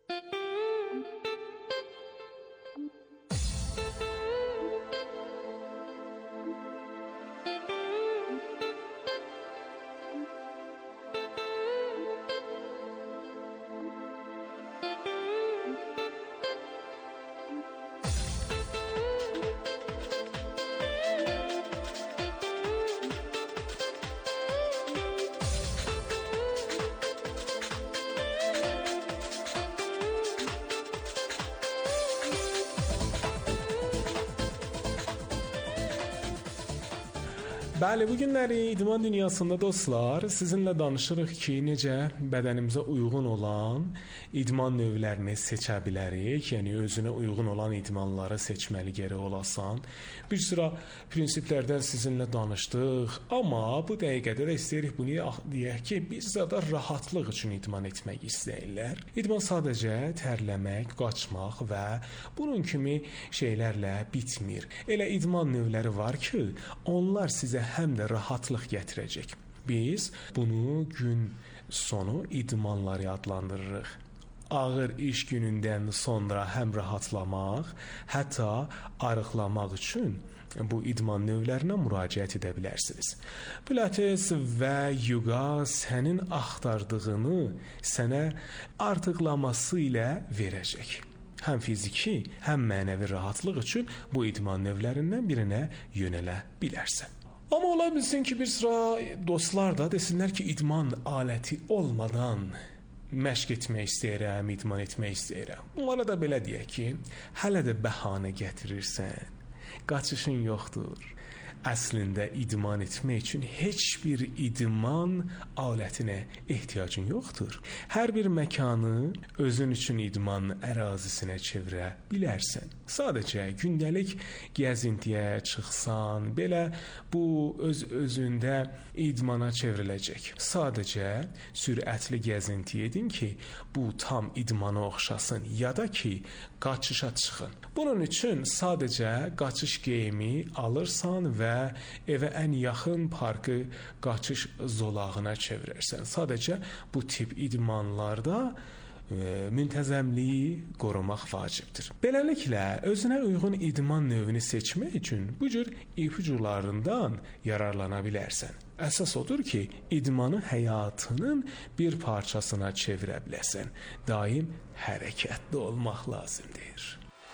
Bəli, bu günləri idman dünyasında dostlar, sizinlə danışırıq ki, necə bədənimizə uyğun olan idman növlərini seçə bilərik. Yəni özünə uyğun olan idmanları seçməli gərək olasan. Bir sıra prinsiplərdən sizinlə danışdıq, amma bu dəqiqədə də istəyirik bunu deyək ki, biz də rahatlıq üçün idman etmək istəyirlər. İdman sadəcə tərləmək, qaçmaq və bunun kimi şeylərlə bitmir. Elə idman növləri var ki, onlar sizə həm də rahatlıq gətirəcək. Biz bunu gün sonu idmanları adlandırırıq. Ağır iş günündən sonra həm rahatlamaq, hətta arıqlamaq üçün bu idman növlərinə müraciət edə bilərsiniz. Pilates və yoga sənin axtardığını sənə artıqlaması ilə verəcək. Həm fiziki, həm mənəvi rahatlıq üçün bu idman növlərindən birinə yönələ bilərsən. Amma ola bilsin ki, bir sıra dostlar da desinlər ki, idman aləti olmadan məşq etmək istəyirəm, idman etmək istəyirəm. Bunlara da belə deyək ki, hələ də bəhanə gətirirsən, qaçışın yoxdur. Əslində idman etmək üçün heç bir idman alətinə ehtiyacın yoxdur. Hər bir məkanı özün üçün idman ərazisinə çevirə bilərsən. Sadəcə gündəlik gəzintiyə çıxsan, belə bu öz-özündə idmana çevriləcək. Sadəcə sürətli gəzinti edin ki, bu tam idmana oxşasın, ya da ki, qaçışa çıxın. Bunun üçün sadəcə qaçış geyimi alırsan və evə ən yaxın parkı qaçış zolağına çevirərsən. Sadəcə bu tip idmanlarda müntəzəmliyi qorumaq vacibdir. Beləliklə, özünə uyğun idman növünü seçmək üçün bu cür ipucularından yararlana bilərsən. Əsas odur ki, idmanı həyatının bir parçasına çevirə biləsən. Daim hərəkətli olmaq lazımdır.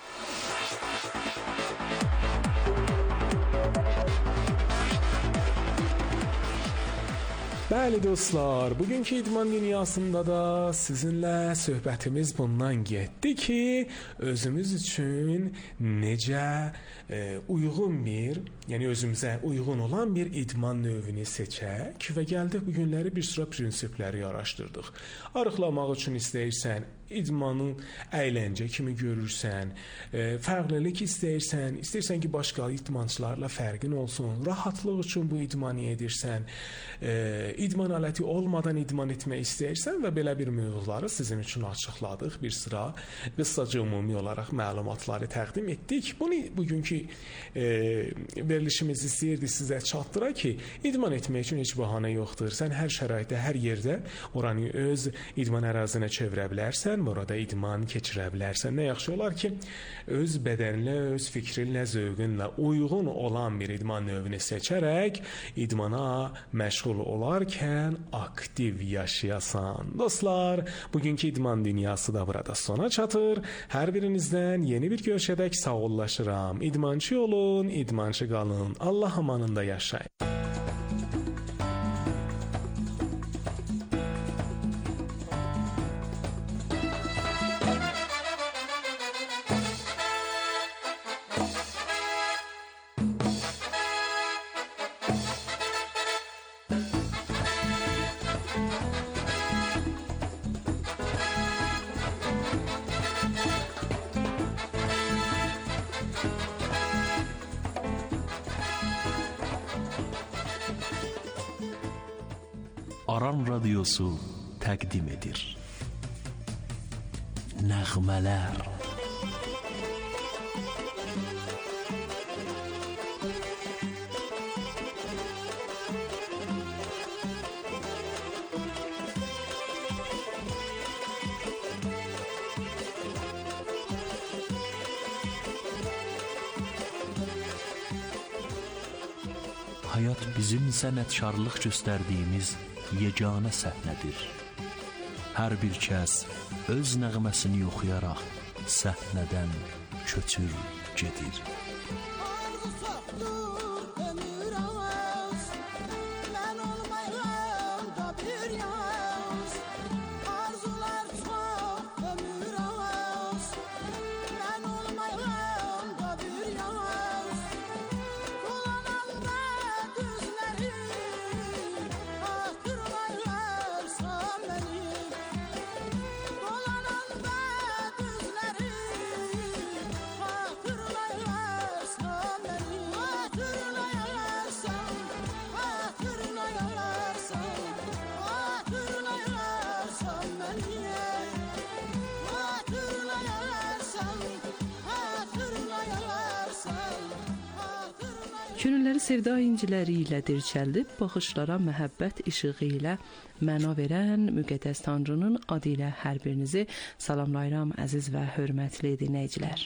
Bəli dostlar, bugünkü idman dünyasında da sizinlə söhbətimiz bundan getdi ki, özümüz üçün necə uyğun bir, yəni özümüzə uyğun olan bir idman növünü seçək və gəldik bu günləri bir sıra prinsipləri araşdırdıq. Arıqlamaq üçün istəyirsən, idmanı əyləncə kimi görürsən, fərqlilik istəyirsən ki, başqa idmançılarla fərqin olsun, rahatlıq üçün bu idmanı edirsən, idman aləti olmadan idman etmək istəyirsən və belə bir mövzuları sizin üçün açıqladıq. Bir sıra qısaca ümumi olaraq məlumatları təqdim etdik. Bunu bugünkü verilişimiz istəyirdi sizə çatdıra ki, idman etmək üçün heç bəhanə yoxdur. Sən hər şəraitdə, hər yerdə oranı öz idman ərazinə çevirə bilərsən, orada idman keçirə bilərsən. Nə yaxşı olar ki, öz bədəninlə, öz fikrinlə, zövqünlə uyğun olan bir idman növünü seçərək idmana məşğul olarkən aktiv yaşayasan. Dostlar, bugünkü idman dünyası da burada sona çatır. Hər birinizdən yeni bir görüşədək sağollaşıram. İdmançı olun, idmançı qalın. Allah amanında yaşayın. Aran Radyosu təqdim edir. Nəğmələr. Hayat bizim sənətkarlıq göstərdiyimiz yeganə səhnədir. Hər bir kəs öz nəğməsini oxuyaraq səhnədən köçür gedir. Könülləri sevda inciləri ilə dirçəldib, baxışlara məhəbbət işığı ilə məna verən müqəddəs Tanrının adı ilə hər birinizi salamlayıram, əziz və hörmətli dinləyicilər.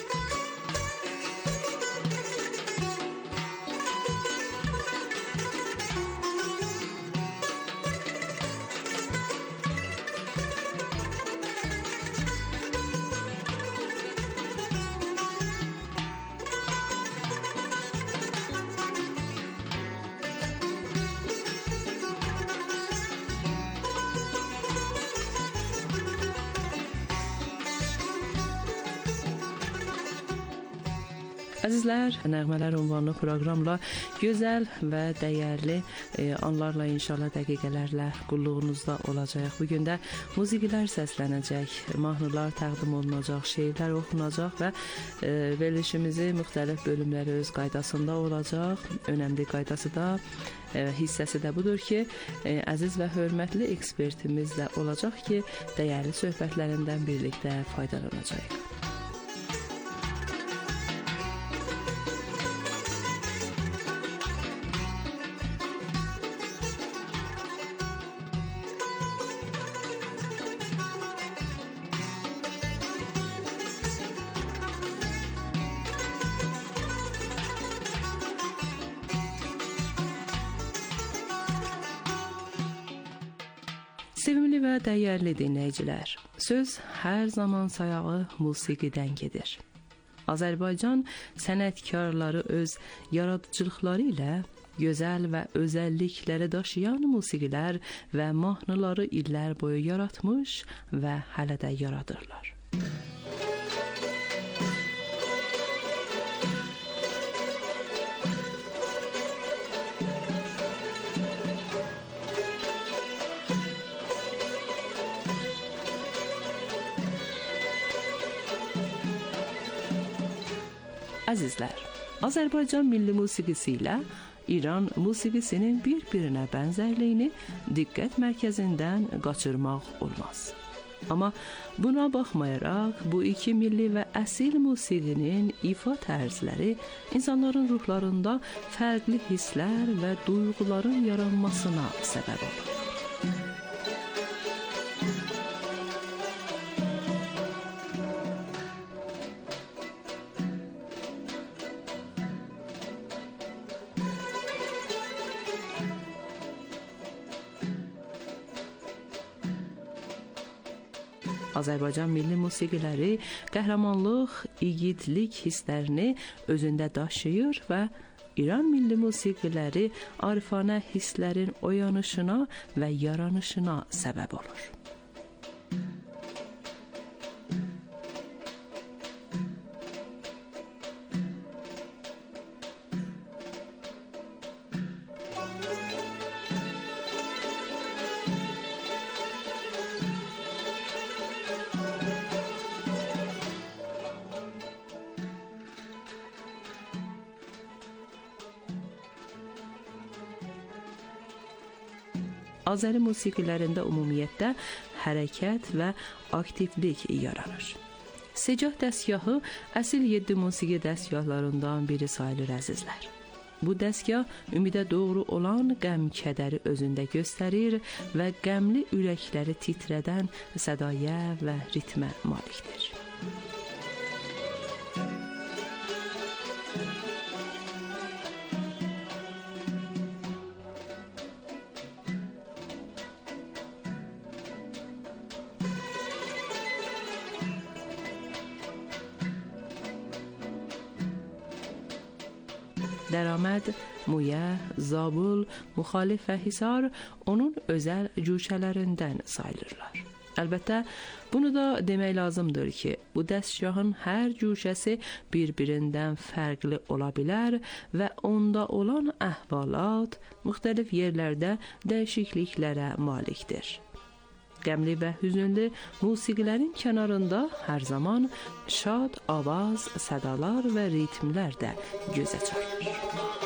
Əzizlər, Nəğmələr ünvanlı proqramla gözəl və dəyərli anlarla, inşallah dəqiqələrlə qulluğunuzda olacaq. Bugün də musiqilər səslənəcək, mahnılar təqdim olunacaq, şeirlər oxunacaq və verilişimizi müxtəlif bölümləri öz qaydasında olacaq. Önəmli qaydası da, hissəsi də budur ki, əziz və hörmətli ekspertimiz də olacaq ki, dəyərli söhbətlərindən birlikdə faydalanacaq. Sevimli və dəyərli dinləyicilər, söz hər zaman sayağı musiqidən gedir. Azərbaycan sənətkarları öz yaradıcılıqları ilə gözəl və özəllikləri daşıyan musiqilər və mahnıları illər boyu yaratmış və hələ də yaradırlar. Əzizlər, Azərbaycan milli musiqisi ilə İran musiqisinin bir-birinə bənzərliyini diqqət mərkəzindən qaçırmaq olmaz. Amma buna baxmayaraq, bu iki milli və əsil musiqinin ifa tərzləri insanların ruhlarında fərqli hisslər və duyğuların yaranmasına səbəb olur. Azərbaycan milli musiqiləri qəhrəmanlıq, igidlik hisslərini özündə daşıyır və İran milli musiqiləri arifanə hisslərin oyanışına və yaranışına səbəb olur. Azəri musiqilərində ümumiyyətlə hərəkət və aktivlik yaranır. Secah dəstgahı əsl 7 musiqi dəstgahlarından biri sayılır əzizlər. Bu dəstgah ümidə doğru olan qəm-kədəri özündə göstərir və qəmli ürəkləri titrədən sədaya və ritmə malikdir. Dəraməd, Muyə, Zabul, Müxalif və Hisar onun özəl cuşələrindən sayılırlar. Əlbəttə, bunu da demək lazımdır ki, bu dəstgahın hər cuşəsi bir-birindən fərqli ola bilər və onda olan əhvalat müxtəlif yerlərdə dəyişikliklərə malikdir. Qəmli və hüzünlü musiqilərin kənarında hər zaman şad avaz, sədalar və ritmlər də gözə çarpır.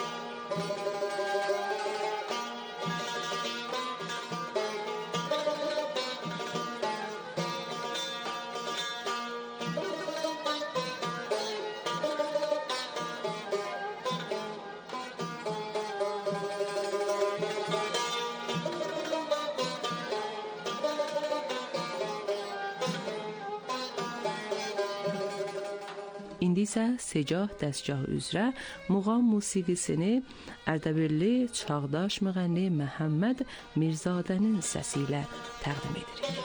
İndi isə secah dəstgahı üzrə muğam musiqisini Ərdəbilli çağdaş müğənni Məhəmməd Mirzadənin səsi ilə təqdim edirik.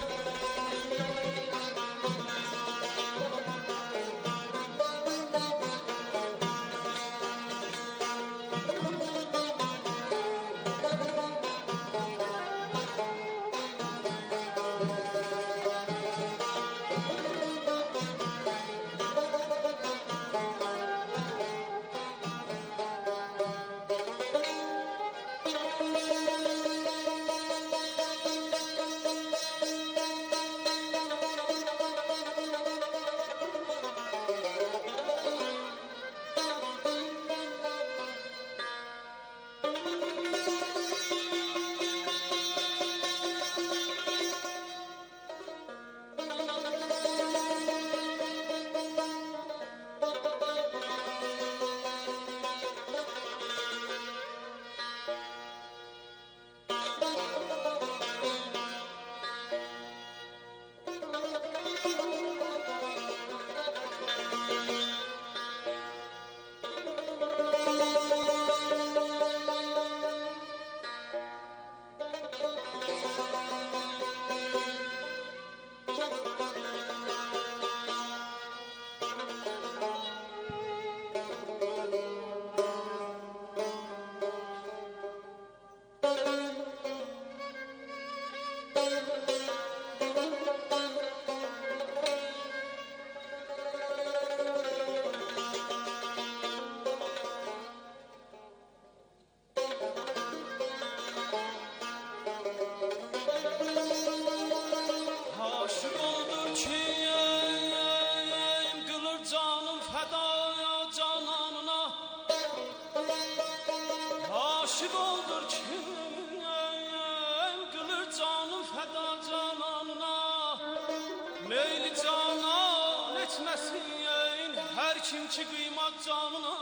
Kim ki qıymat canına,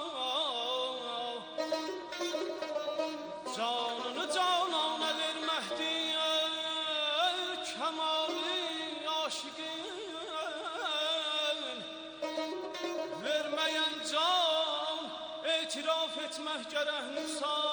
canını canana verməkdir kəmalı aşiqin. Verməyən can etiraf etmək gərək nuqsan.